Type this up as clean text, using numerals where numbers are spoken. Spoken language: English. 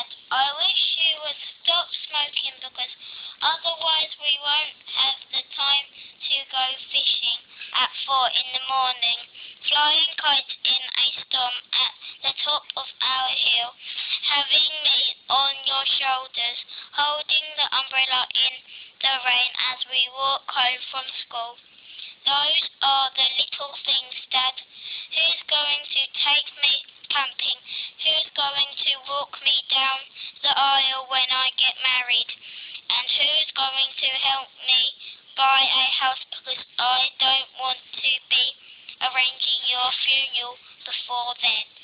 Dad, I wish you would stop smoking because otherwise we won't have the time to go fishing at 4 in the morning, flying kites in a storm at the top of our hill, having me on your shoulders, holding the umbrella in the rain as we walk home from school. Those are the little things, Dad. Who's going to take me camping? Who's going to walk me down the aisle when I get married? And who's going to help me buy a house because I don't want to be arranging your funeral before then?